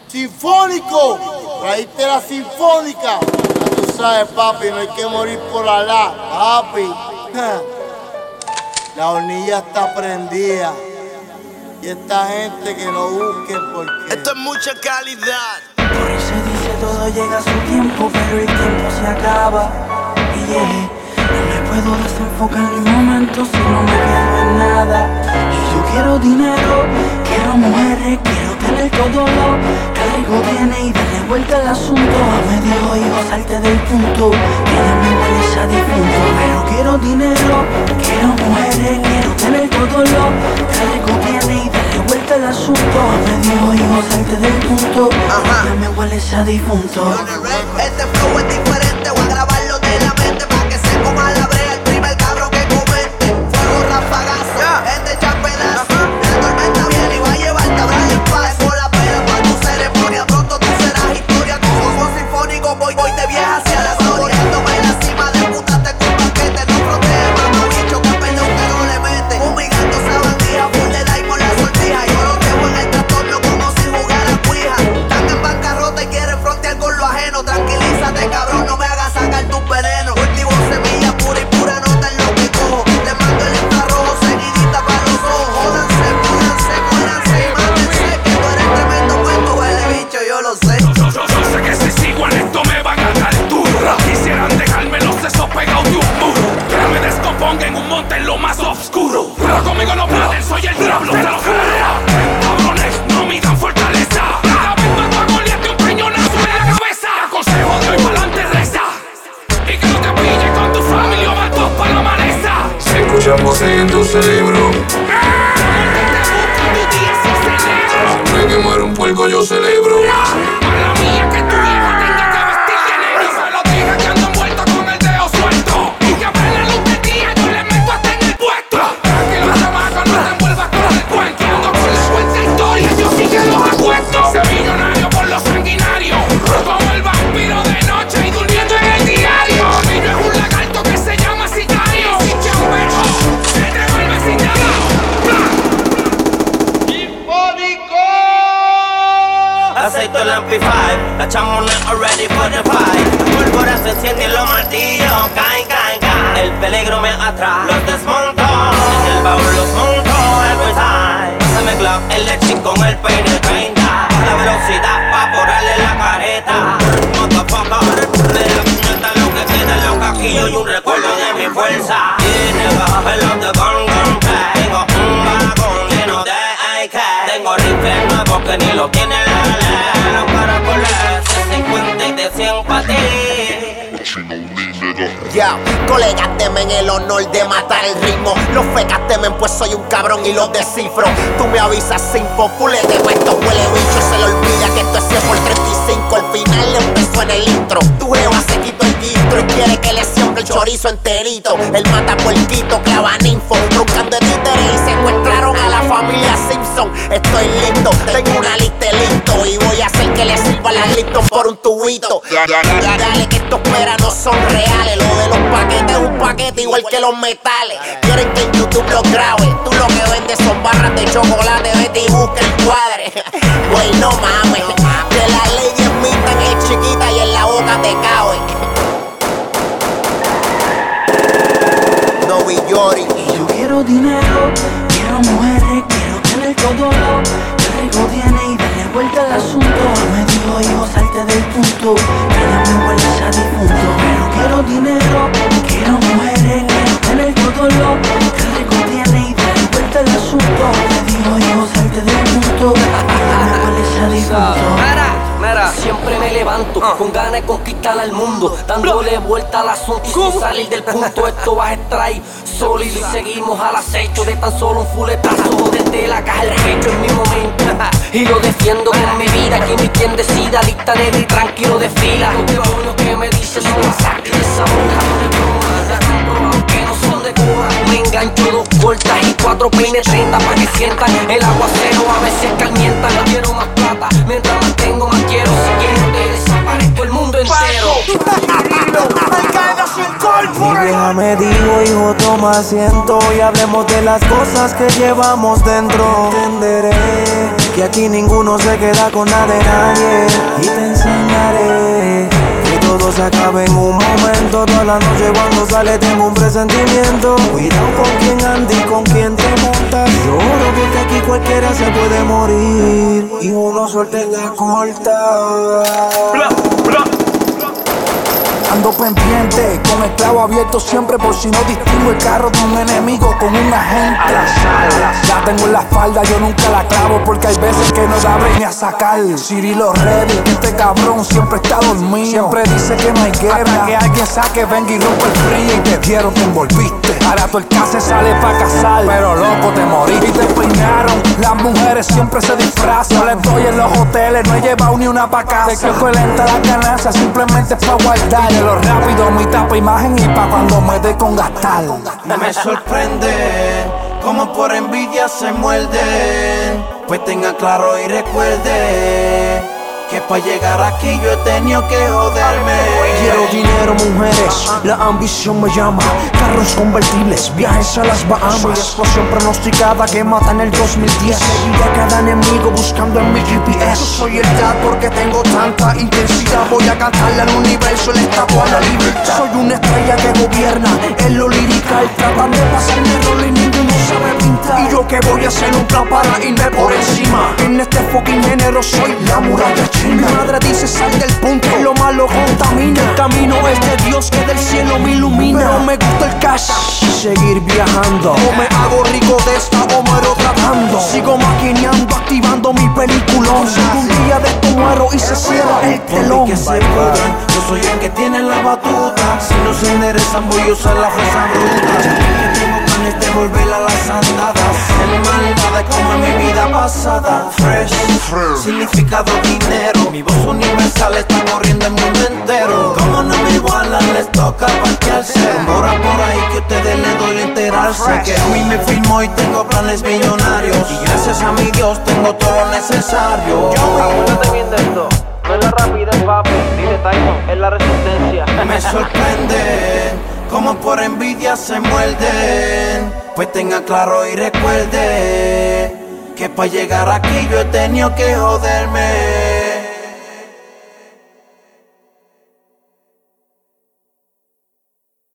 Sinfónico, traíste la sinfónica. Ya tú sabes, papi, no hay que morir por Alá, papi. La hornilla está prendida. Y esta gente que no busque porque esto es mucha calidad. Por eso dice todo llega a su tiempo, pero el tiempo se acaba. Y no me puedo desenfocar en un momento si no me quedo en nada. Y yo quiero dinero, quiero mujeres, quiero tener todo lo que algo viene y darle vuelta al asunto. Me dijo, hijo, salte del punto, que ya me huele a difunto. Pero quiero dinero, quiero mujeres, quiero tener todo lo que algo viene y darle vuelta al asunto. Me dijo, hijo, salte del punto, ya me huele a difunto. Este flow es diferente, voy a grabarlo de la mente pa' que se coma la brea el primer cabrón que comente. Fuego rafagazo, este echa pedazo. La tormenta viene y va a llevarte a abrir el paso. Con la pela pa' tu ceremonia, pronto tú serás historia. Con fuego sinfónico voy de vieja hacia la gloria. Toma en la cima de puta te con paquete. No protege, mamá bicho, que pena usted no le mete. Fumigando esa bandija, full de like por la sortija. Yo lo dejo en el trastorno como si jugara cuija. Están en bancarrota y quieren frontear con lo ajeno. Tranquilízate, cabrón, no me hagas sacar tu veneno. Cultivo semilla pura y pura nota en lo que cojo. Te mando el infrarrojo, seguidita para los ojos. Jódanse, muéranse y mátense. Que tú eres tremendo cuento, huele bicho, yo lo sé. Yo sé que si sigo en esto me van a dar turra. Quisieran dejarme los sesos pegados de un muro. Que me descomponga en un monte en lo más oscuro. Pero conmigo no pueden, soy el diablo de los cabrones, no midan fortaleza. Cada vez más pa' golearte un peñonazo en la cabeza. Consejo de hoy pa'lante reza. Y que no te pille con tu familia o vas dos pa' la maleza. Se escucha voces en tu cerebro. Siempre que muere un puerco yo celebro. Mala mía que tu vieja tenga que vestir de negro. Y se lo dije que ando envuelto con el dedo suelto. Y que abre la luz del día yo le meto hasta en el puesto. Tranquilo chamaco, no te envuelvas con el cuento. Ando con la cuenta historia, yo sí que los acuesto. Sé millonario por los sanguinarios. Como el vampiro de noche y durmiendo en el diario. Y no es un lagarto que se llama sicario. Si chambero, se te va el vecindario. Aceito el amplify, la chamona ready for the fight. La pólvora se enciende y los martillos caen. El peligro me atrae, los desmonto. En el baúl los monto every time. Pásame Glock, el lechín con el peine 30. La velocidad pa' borrarle la careta. Motherfucker, de la puñeta lo que queda en los caquillos y un recuerdo de mi fuerza. Y never, el love the gun play. Tengo un vagón lleno de AK. Tengo rifles nuevos que ni lo tiene la ley. Los caracoles de 50 y de 100 pa' ti. Ya, colegas temen el honor de matar el ritmo. Los fecas temen pues soy un cabrón y los descifro. Tú me avisas sin populete, estos huele bichos se le olvida que esto es 100 por 35. Al final le empezó en el intro. Tu jeva se quitó el guistro y quiere que le sionque el chorizo enterito. El mata puerquito, clava ninfo. Roncando de títeres y secuestraron a la familia Simpson. Estoy listo, tengo una lista listo. Y voy a hacer que le sirva la Lipton por un tubito. Dale que estos peras no son reales. Lo de los paquetes es un paquete igual que los metales. Quieren que en YouTube los grabe. Tú lo que vendes son barras de chocolate. Vete y busca el cuadre. Güey, no mames. Que la ley es mita, que es chiquita y en la boca te cabe. No be Yori. Y yo quiero dinero, quiero mujeres, quiero tener todo lo que rico viene y darle vuelta al asunto. Me dijo, hijo, salte del punto, que ya me huele a difunto. Pero quiero dinero, quiero mujeres, quiero tener todo lo que rico viene y darle vuelta al asunto. Me dijo, hijo, salte del punto, que ya me huele a difunto. Mira, siempre me levanto con ganas de conquistar al mundo, dándole vuelta al asunto y sin salir del punto. Esto va a estar sólido y seguimos al acecho de tan solo un fuletazo desde la caja del pecho en mi momento. Y lo defiendo con mi vida, aquí mi quien decida, lista negra y tranquilo de fila. Lo que me dice son masacres de esa hoja, que no son de Cuba. Me engancho 2 cortas y 4 peines 30 para que sientan el aguacero, a veces calientan. No quiero más plata, mientras más tengo más quiero. Si quiero te desaparezco el mundo entero. Mi vieja me dijo, hijo, toma asiento y hablemos de las cosas que llevamos dentro. Entenderé que aquí ninguno se queda con nada de nadie. Y te enseñaré que todo se acaba en un momento. Toda la noche cuando sale tengo un presentimiento. Cuidado con quién andas y con quién te montas. Lloro porque aquí cualquiera se puede morir y uno suerte en la corta. Ando pendiente, con el clavo abierto siempre por si no distingo el carro de un enemigo con un agente. La tengo en la espalda, yo nunca la clavo porque hay veces que no da break ni a sacar. Cirilo ready, este cabrón siempre está dormido. Siempre dice que no hay guerra, hasta que alguien saque, venga y rompa el frío. Y te dieron, te envolviste. Ahora tu el se sale pa' casar, pero loco te moriste y te peinaron. Las mujeres siempre se disfrazan. Yo les doy en los hoteles, no he llevado ni una pa' casa. Sé que fue lenta la ganancia, simplemente es pa' guardar. De lo rápido mi tapa imagen y pa' cuando me dé con gastar. Me sorprende como por envidia se muerden. Pues tenga claro y recuerde que pa' llegar aquí yo he tenido que joderme. Quiero dinero, mujeres, la ambición me llama. Carros convertibles, viajes a las Bahamas. Soy explosión pronosticada que mata en el 2010. Seguiré a cada enemigo buscando en mi GPS. Soy el dad porque tengo tanta intensidad. Voy a cantarle al universo el estatua a la libertad. Soy una estrella que gobierna en lo lirical. Tratan de pasarme el rol y ninguno sabe pintar. Y yo que voy a hacer un plan para irme por encima. En este fucking género soy la muralla china. Mi madre dice sal del punto, lo malo contamina. El camino es de Dios que del cielo me ilumina. Pero me gusta el cash y seguir viajando. O me hago rico de esta o muero tratando. Sigo maquineando, activando mi peliculón. Si un día de esto muero y se cierra el telón. Que se pudran, yo soy el que tiene la batuta. Si no se enderezan voy a usar la fuerza bruta. Que tengo planes de volver a las andadas. El mal nada como en mi vida pasada. Fresh, significado dinero. Mi voz universal está corriendo el mundo entero. Como no me igualan, les toca parquearse. Rumora por ahí que ustedes les doy enterarse. Que a mí me firmó y tengo planes millonarios. Y gracias a mi Dios tengo todo lo necesario. Acuérdate bien de esto. No es la rapidez, papi, ni de Tyson, es la resistencia. Me sorprende como por envidia se muerden. Pues tenga claro y recuerde que pa' llegar aquí yo he tenido que joderme.